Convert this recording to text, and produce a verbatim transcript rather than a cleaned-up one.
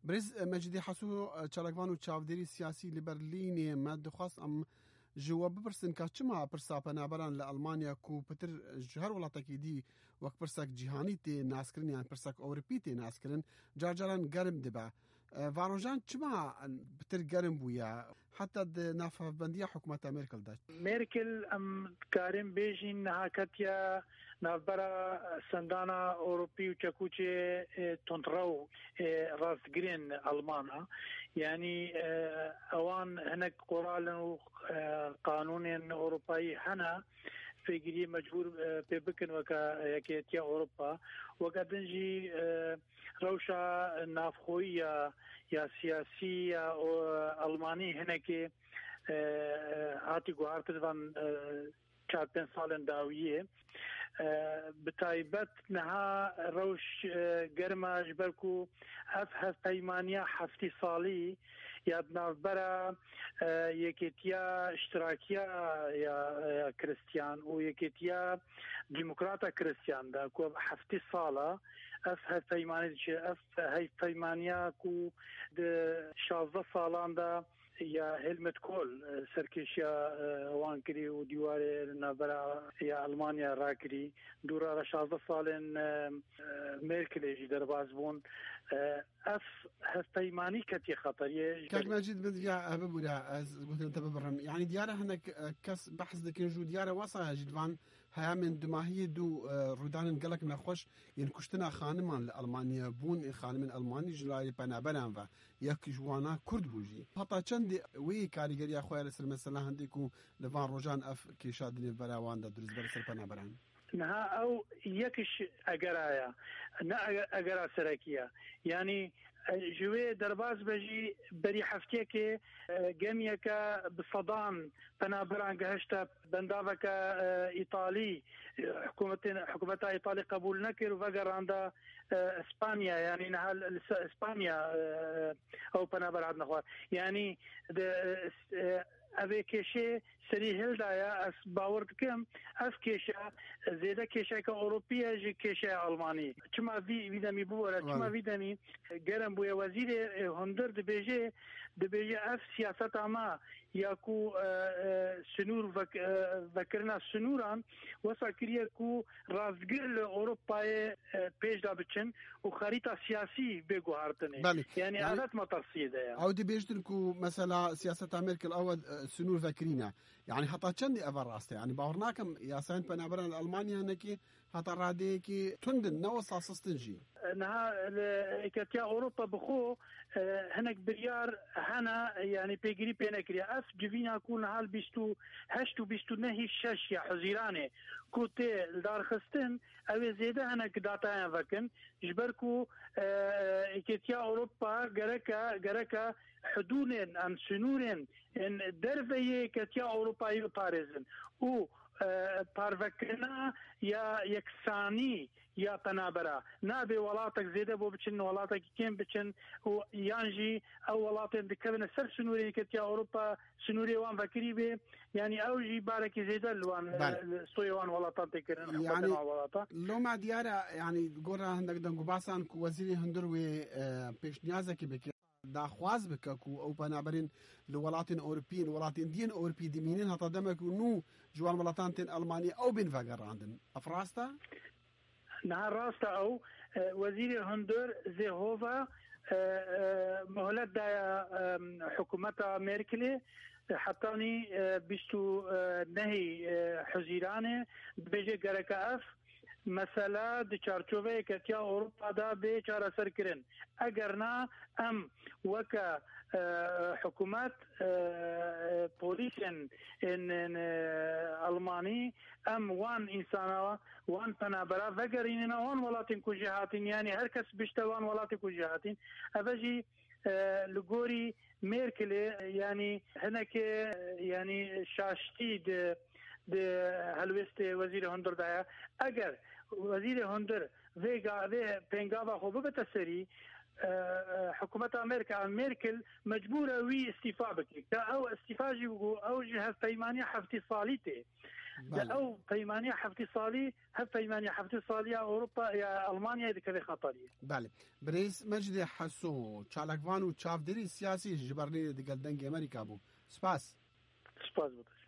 برز مجدی حسو چالکوان و چاودێری سیاسی لە بەرلینێ ما دەخواست ئەم ژوە بپرسن کە چما پرسا پەنابەران لە ئەڵمانیا و پتر هەر وڵاتێکی دی وەک پرسەک جیهانی تێ ناسکردن یان پرسەک ئەوروپی تێ ناسکردن جارجاران گەرم دەبە. ڤاڕۆژان چما پتر گەرم بوویە حتا نافەبەندیە حکوومەتە مێرکلدا. مێرکل ئەم کارێن بێژین نەهاکەتیە ناوبەرە سندانە ئەوروپی و چەکوچێ تۆنتڕە و ڕاستگرێن ئەڵمانە، یعنی ئەوان هەنێک قۆڕالن و قانونێن ئەوروپایی هەنا پێگیری مەجبور پێ بکن وەکە یەکێتیە ئەوروپا وەکە دنجی ڕەوشە نافخۆیی یا سیاسی یا ئەڵمانی هەنێکێ هاتی گوهارتوان چار پێنج ساڵن داویە بتایبەت نەها ڕەوش گەرمەش بەرکو ئەف هەف پەیمانیە هەفتی ساڵی یا ناوبەرە یەکێتیە اشتراکیە یا کریستیان و یەکێتیە دیموکراتە کریستیاندا کو هەفتی ساڵە ئەف هەف پەیمانی ئەف هەف پەیمانیە کو شازدە ساڵاندا یا هلمت کۆل سەرکێشیە ئەوان کردی و دیوارێ ناوبەرە یا ئەڵمانیا ڕاکردی دوورە شازدە ساڵێن مێرکلێژی دەرباز بوون ئەف هەفپەیمانی کەتی خەتەریە کاک ماجید بدیا ببوورە ئەس گوتنتە ببڕم یعنی دیارە هەنێک کەس بەحث دەکەن و دیارە وەسایە ژیدوان هەیە من دماهی دوو ڕوودانن گەلک نەخۆش یان کوشتنا خانمان لە ئەڵمانیا بوون خانمن ئەڵمانی ژلای پەنابەران بە یەک ژوانە کورد بووژی هەتا چەند وی کاریگەریە خۆیان لەسەر مەسەلا هەندێک و لەوان ڕۆژان ئەف کێشادنێ بەراواندا دروست بەر سەر پەنابەران نها ئەو یەکش ئەگەرایە نە ئەگەرا سەرەکیە یعنی جوێ دەرباز بەژی بەری هەفتێکێ گەمیەکە بسەدان پەنابەران گەهشتە بەنداوەکە ئیتالی حکوومەتە ئیتالی قبول نەکرد و ڤەگەڕاندا ئەسپانیا یعنی نەها ئەسپانیا ئەو پەنابەر هات نەخوار یعنی ئەوێ کێشێ سەری هێلدایە ئەس باوەڕ دکەم ئەف کێشە زێدە کێشەکە ئەوروپیە ژی کێشەیە ئەڵمانی چما ویدەمی بووەرە چما ویدەمی گەرم بووە وەزیرێ هەندەر دەبێژێ دەبێژێ ئەف سیاسەت ئەما یاکو سنوور ڤەکردنا سنووران وەسا کریە کو ڕازگر لە ئەوروپایە پێشدا بچن و خەریتە سیاسی بێگوهارتنێ یعنی عادەت مەتەرسیدەیە ئەو دەبێژتن کو مەسەلا سیاسەتا مێرکل ئەوە سنوور ڤەکرینە يعني حتى چندی ئەوە ڕاستە يعني باوەڕ ناکەم یاسایان پەنابەران لە ئەڵمانیا هەنێکی هەتا ڕادەیەکی توندن نەوە ساسستنجی نها ئەکەتیا ئەوروپا بخۆ هەنێک بریار هەنا یعنی پێگیری پێ نەکرێ ئەف جڤینا کو نەهال بیست و هەشت و بیست و نەهی شەش یا حەزیرانێ کو تێ دارخستن ئەوێ زێدە هەنێک داتایان ڤەکن ji ber ku ئەکەتیا ئەوروپا گەرەکە گەرەکە حدودên em sünûrên derveyê ketiya Avrupayê biparêzin û parvekirina ya yeksanî ya penabera nabe welatek zêde bo biçin welatekî kêm biçin û yan jî ew welatên dikevine ser sünûrê ketiya Awropa sünûrê wan vekirî bê yani ew jî barekî zêde li wan stoyê wan welatan têkirin yani loma diyara yani gora hindek dengubasan ku wezîrê hundir wê pêşniyazekî bike داخواز بکە و ئەو پەنابەرین لە وڵاتین ئەوروپین وڵاتین دیین ئەوروپی دمینین هەتا دەمێک و نو جوان وڵاتان تێن ئەڵمانی ئەو بین ڤەگەڕاندن ئەف ڕاستە؟ نها ڕاستە ئەو وەزیری هەندۆر زێهۆڤە مهلەت دایە حکوومەتە مێرکلێ حتانی بیست و نەهی حەزیرانێ بێژێ گەرەکە ئەف مەسەلا di çarçoveyê ketiya Avrupa'da bê çareserkirin eger na em weke hikûmet polîsên Almanî em wan însana wan penabera vegerînin wan welatên ku jî hatin yani her kes bişte wan welatê ku jî hatin ev jî li gorî Mêrkelê yani hinekê yani şaştî di di helwestê wezîrê hundir daya eger وزیر هندر ویگا وی پنگاوا خو ببته سری حکومت امریکا ميركل مجبوره وی استیفا بکی که او استیفا جی او جی هف پیمانی هفتی سالیته او پیمانی هفتی سالی هف پیمانی هفتی سالی اوروبا یا المانیا دکه خطریه. بله برئیس مجد حسو چالکوان و چاودری سیاسی جبرانی دگل دنگ امریکا بو. سپاس. سپاس بود.